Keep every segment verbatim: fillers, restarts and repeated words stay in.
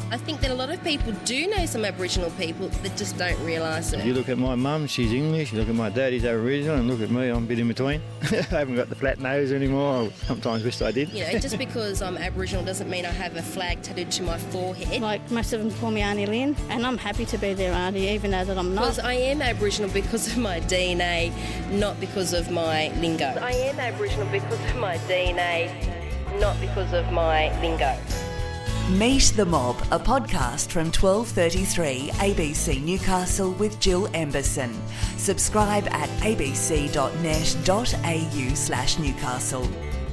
I think that a lot of people do know some Aboriginal people that just don't realise it. You look at my mum, she's English. You look at my dad, he's Aboriginal. And look at me, I'm a bit in between. I haven't got the flat nose anymore. I sometimes wish I did. You know, just because I'm Aboriginal doesn't mean I have a flag tattooed to my forehead. Like most of them call me Auntie Lynn, and I'm happy to be their auntie, even though that I'm not. Because I am Aboriginal because of my D N A, not because of my lingo. I am Aboriginal because of my D N A, not because of my lingo. Meet the Mob, a podcast from twelve thirty-three A B C Newcastle with Jill Emberson. Subscribe at abc dot net dot a u slash Newcastle.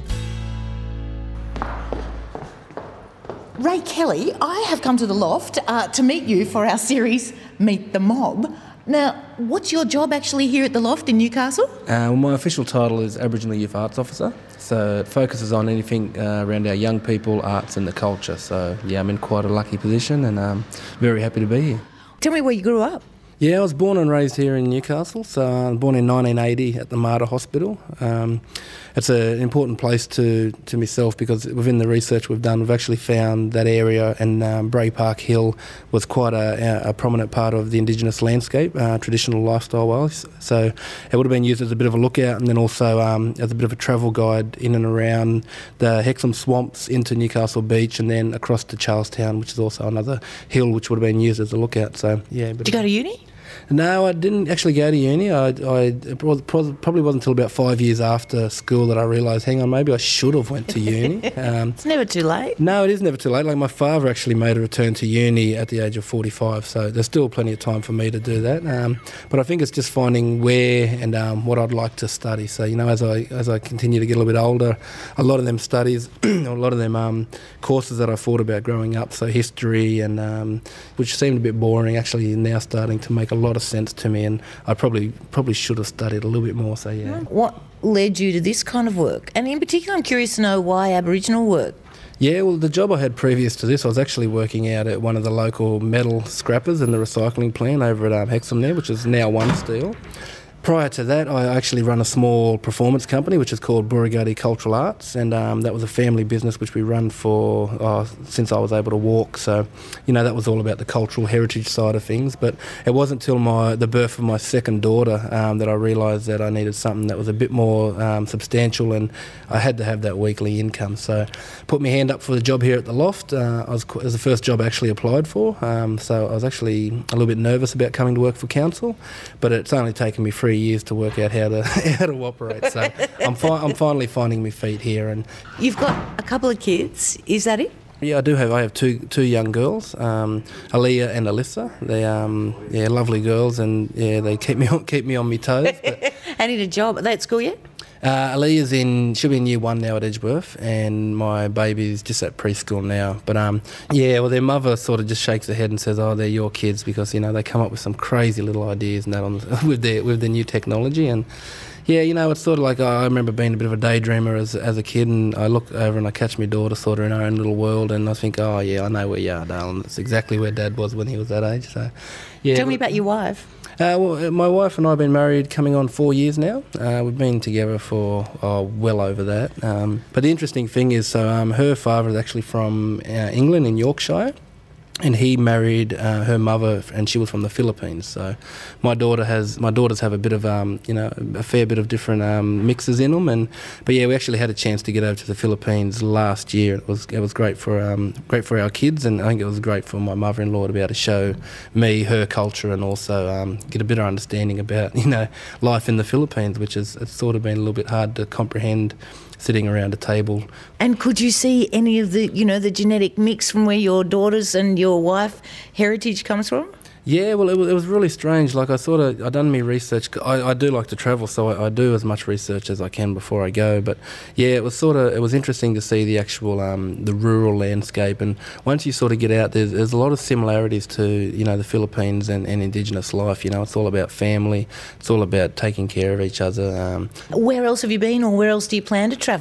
Ray Kelly, I have come to the loft uh, to meet you for our series Meet the Mob. Now, what's your job actually here at the loft in Newcastle? Uh, well, my official title is Aboriginal Youth Arts Officer. So it focuses on anything uh, around our young people, arts and the culture. So, yeah, I'm in quite a lucky position and I'm very happy to be here. Tell me where you grew up. Yeah, I was born and raised here in Newcastle. So I was born in nineteen eighty at the Mater Hospital. Um, it's an important place to, to myself because within the research we've done, we've actually found that area, and um, Bray Park Hill was quite a, a prominent part of the Indigenous landscape, uh, traditional lifestyle-wise. So it would have been used as a bit of a lookout, and then also um, as a bit of a travel guide in and around the Hexham Swamps into Newcastle Beach, and then across to Charlestown, which is also another hill which would have been used as a lookout. So yeah. Did you go to uni? No, I didn't actually go to uni. I, I it probably wasn't until about five years after school that I realised, hang on, maybe I should have went to uni. Um, it's never too late. No, it is never too late. Like my father actually made a return to uni at the age of forty-five, so there's still plenty of time for me to do that. Um, but I think it's just finding where and um, what I'd like to study. So, you know, as I as I continue to get a little bit older, a lot of them studies, a lot of them um, courses that I thought about growing up, so history and um, which seemed a bit boring, actually now starting to make a lot of sense to me, and I probably probably should have studied a little bit more. So yeah. What led you to this kind of work? And in particular, I'm curious to know why Aboriginal work. Yeah, well, the job I had previous to this, I was actually working out at one of the local metal scrappers in the recycling plant over at um, Hexham there, which is now One Steel. Prior to that, I actually run a small performance company which is called Burragadi Cultural Arts, and um, that was a family business which we run for uh, since I was able to walk. So, you know, that was all about the cultural heritage side of things. But it wasn't until my the birth of my second daughter um, that I realised that I needed something that was a bit more um, substantial, and I had to have that weekly income. So, put my hand up for the job here at the loft. Uh, I was, it was the first job I actually applied for. Um, so I was actually a little bit nervous about coming to work for council, but it's only taken me three years to work out how to how to operate. So I'm fi- I'm finally finding my feet here. And you've got a couple of kids. Is that it? Yeah, I do have. I have two two young girls, um, Aaliyah and Alyssa. They um yeah lovely girls, and yeah they keep me on keep me on my toes. But I need a job. Are they at school yet? Uh, Aaliyah's in, she'll be in year one now at Edgeworth, and my baby's just at preschool now. But um, yeah, well, their mother sort of just shakes her head and says, "Oh, they're your kids," because you know they come up with some crazy little ideas and that on the, with their with their new technology. And yeah, you know, it's sort of like I remember being a bit of a daydreamer as as a kid, and I look over and I catch my daughter sort of in her own little world, and I think, "Oh yeah, I know where you are, darling. That's exactly where Dad was when he was that age." So yeah. Tell me about your wife. Uh, well, my wife and I have been married coming on four years now. Uh, we've been together for oh, well over that. Um, but the interesting thing is, so um, her father is actually from uh, England in Yorkshire, and he married uh, her mother, and she was from the Philippines. So my daughter has my daughters have a bit of um, you know a fair bit of different um, mixes in them. And but yeah, we actually had a chance to get over to the Philippines last year. It was it was great for um, great for our kids, and I think it was great for my mother-in-law to be able to show me her culture and also um, get a better understanding about you know life in the Philippines, which is it's sort of been a little bit hard to comprehend sitting around a table. And could you see any of the, you know, the genetic mix from where your daughters and your wife heritage comes from? Yeah, well, it was, it was really strange. Like, I sort of, I done my research. I, I do like to travel, so I, I do as much research as I can before I go. But yeah, it was sort of, it was interesting to see the actual, um, the rural landscape. And once you sort of get out, there's, there's a lot of similarities to, you know, the Philippines and, and Indigenous life. You know, it's all about family. It's all about taking care of each other. Um, where else have you been, or where else do you plan to travel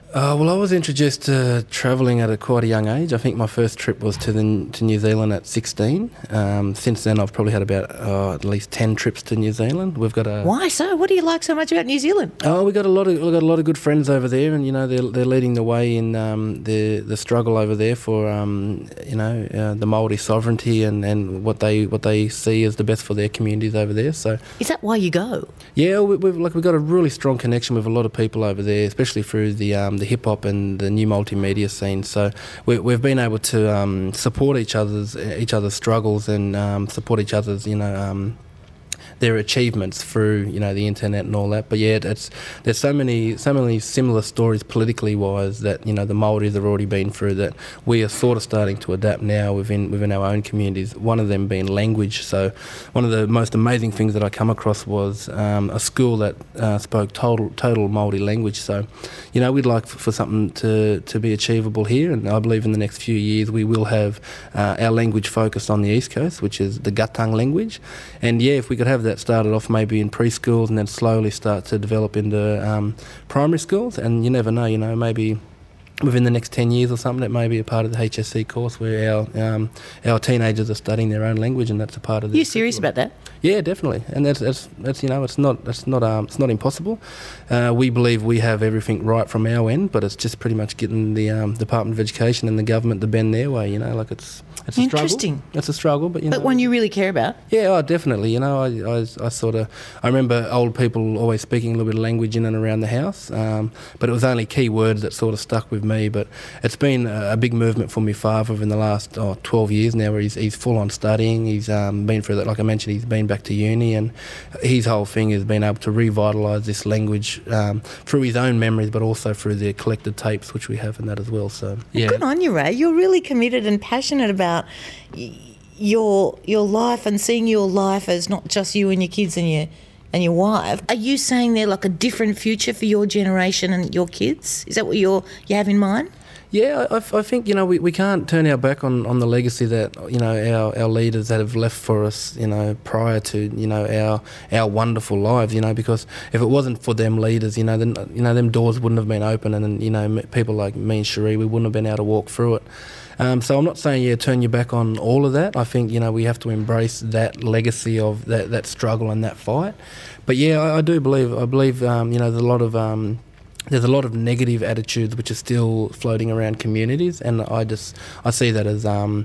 Uh, well, I was introduced to travelling at a quite a young age. I think my first trip was to the to New Zealand at sixteen. Um, since then, I've probably had about uh, at least ten trips to New Zealand. We've got a Why so? What do you like so much about New Zealand? Oh, we got a lot of we got a lot of good friends over there, and you know they're they're leading the way in um, the the struggle over there for um, you know uh, the Māori sovereignty and, and what they what they see as the best for their communities over there. So Is that why you go? yeah, we, we've like we've got a really strong connection with a lot of people over there, especially through the um, the hip hop and the new multimedia scene. So we, we've been able to um, support each other's each other's struggles and um, support each other's you know. Um, their achievements through you know the internet and all that. But yeah, it's there's so many so many similar stories politically wise that you know the Māoris have already been through that we are sort of starting to adapt now within within our own communities. One of them being language. So one of the most amazing things that I come across was um, a school that uh, spoke total total Māori language. So you know we'd like for, for something to to be achievable here, and I believe in the next few years we will have uh, our language focused on the East Coast, which is the Gatang language. And yeah, if we could have that started off maybe in preschools and then slowly start to develop into um, primary schools, and you never know, you know, maybe within the next ten years or something, it may be a part of the H S C course where our um, our teenagers are studying their own language, and that's a part of the. Are you serious about that? Yeah, definitely, and that's that's, that's you know it's not it's not um it's not impossible. Uh, we believe we have everything right from our end, but it's just pretty much getting the um, Department of Education and the government to bend their way. You know, like it's it's a Interesting. struggle. It's a struggle, but you But know. one you really care about? Yeah, oh, definitely. You know, I, I, I sort of, I remember old people always speaking a little bit of language in and around the house, um, but it was only key words that sort of stuck with me. But it's been a, a big movement for my father in the last oh, twelve years now, where he's he's full on studying. He's um, been through that, like I mentioned, he's been back to uni, and his whole thing has been able to revitalise this language um, through his own memories, but also through the collected tapes which we have in that as well. So yeah, Good on you, Ray. You're really committed and passionate about y- your your life and seeing your life as not just you and your kids and your and your wife. Are you saying they're like a different future for your generation and your kids? Is that what you're you have in mind? Yeah, I, I think, you know, we, we can't turn our back on, on the legacy that, you know, our, our leaders that have left for us, you know, prior to, you know, our our wonderful lives, you know, because if it wasn't for them leaders, you know, then, you know, them doors wouldn't have been open, and, you know, people like me and Cherie, we wouldn't have been able to walk through it. Um, so I'm not saying, yeah, turn your back on all of that. I think, you know, we have to embrace that legacy of that, that struggle and that fight. But, yeah, I, I do believe, I believe, um, you know, there's a lot of... Um, There's a lot of negative attitudes which are still floating around communities, and I just I see that as um,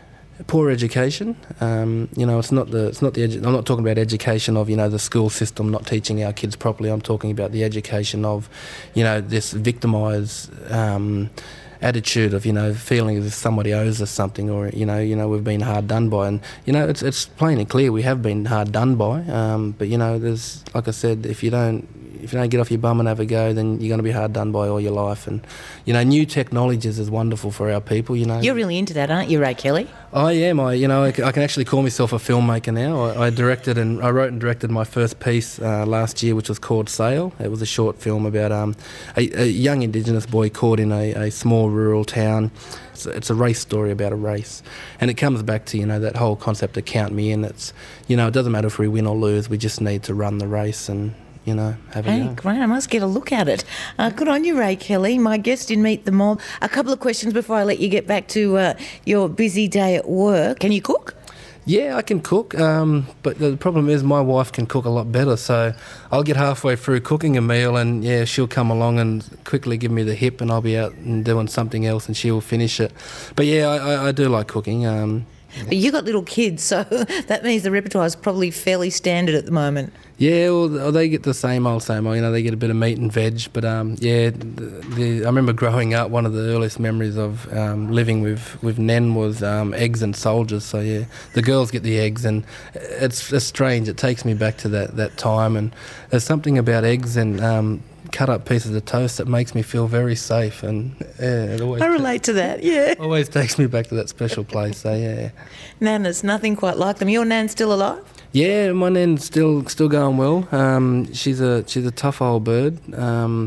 poor education. Um, you know, it's not the it's not the edu- I'm not talking about education of, you know, the school system not teaching our kids properly. I'm talking about the education of, you know, this victimised um, attitude of, you know, feeling as if somebody owes us something, or you know, you know, we've been hard done by, and you know, it's it's plain and clear we have been hard done by. Um, but you know, there's like I said, if you don't. If you don't get off your bum and have a go, then you're going to be hard done by all your life. And, you know, new technologies is wonderful for our people, you know. You're really into that, aren't you, Ray Kelly? I am. I, you know, I, c- I can actually call myself a filmmaker now. I, I directed and I wrote and directed my first piece uh, last year, which was called Sail. It was a short film about um, a, a young Indigenous boy caught in a, a small rural town. It's a, it's a race story about a race, and it comes back to, you know, that whole concept of count me in. It's, you know, it doesn't matter if we win or lose. We just need to run the race and, you know, have a Hey, go. great. I must get a look at it. Uh, good on you, Ray Kelly, my guest in Meet the Mob. A couple of questions before I let you get back to uh, your busy day at work. Can you cook? Yeah, I can cook, um, but the problem is my wife can cook a lot better, so I'll get halfway through cooking a meal and, yeah, she'll come along and quickly give me the hip, and I'll be out and doing something else and she'll finish it. But, yeah, I, I, I do like cooking. Um, But you got little kids, so that means the repertoire is probably fairly standard at the moment. Yeah, well, they get the same old, same old. You know, they get a bit of meat and veg. But um, yeah, the, the, I remember growing up. One of the earliest memories of um, living with with Nen was um, eggs and soldiers. So yeah, the girls get the eggs, and it's, it's strange. It takes me back to that that time. And there's something about eggs and um, cut up pieces of toast that makes me feel very safe. And yeah, it always I relate to that. Yeah. always takes me back to that special place. So yeah. Nana's nothing quite like them. Your Nan's still alive? Yeah, my nan's still still going well. Um, she's a she's a tough old bird. Um,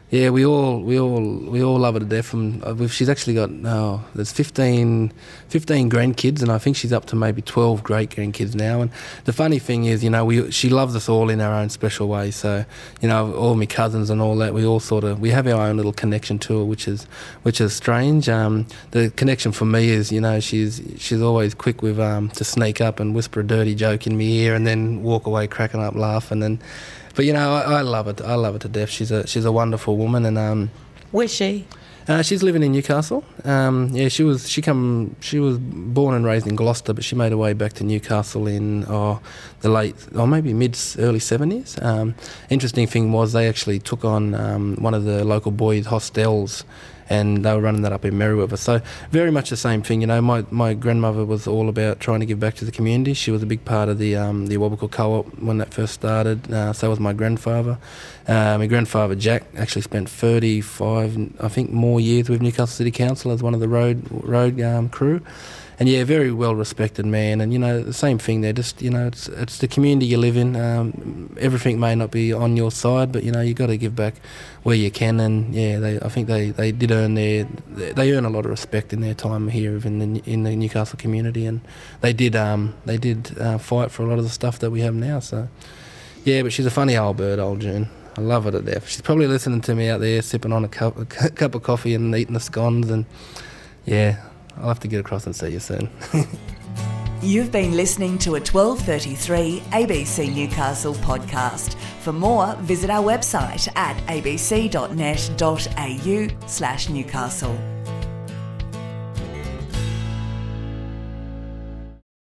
Yeah, we all we all we all love her to death. And uh, we've, she's actually got oh, there's fifteen, fifteen grandkids, and I think she's up to maybe twelve great grandkids now. And the funny thing is, you know, we she loves us all in our own special way. So, you know, all my cousins and all that, we all sort of we have our own little connection to her, which is which is strange. Um, the connection for me is, you know, she's she's always quick with um to sneak up and whisper a dirty joke in my ear, and then walk away cracking up laughing. And But you know, I, I love it. I love it to death. She's a she's a wonderful woman, and um, Where's she? uh, she's living in Newcastle. Um, yeah, she was she come she was born and raised in Gloucester, but she made her way back to Newcastle in oh, the late or maybe mid early seventies. Um, interesting thing was they actually took on um, one of the local boys' hostels, and they were running that up in Merriweather. So very much the same thing. You know, my, my grandmother was all about trying to give back to the community. She was a big part of the um, the Awabakal Co-op when that first started. Uh, so was my grandfather. Uh, my grandfather Jack actually spent thirty-five, I think, more years with Newcastle City Council as one of the road road um, crew. And yeah, very well respected man. And you know, the same thing there. Just you know, it's it's the community you live in. Um, everything may not be on your side, but you know, you got to give back where you can. And yeah, they I think they, they did earn their they earn a lot of respect in their time here in the in the Newcastle community. And they did um they did uh, fight for a lot of the stuff that we have now. So yeah, but she's a funny old bird, old June. I love her to death. She's probably listening to me out there, sipping on a cup a cup of coffee and eating the scones. And yeah, I'll have to get across and see you soon. You've been listening to a twelve thirty-three A B C Newcastle podcast. For more, visit our website at abc.net.au slash Newcastle.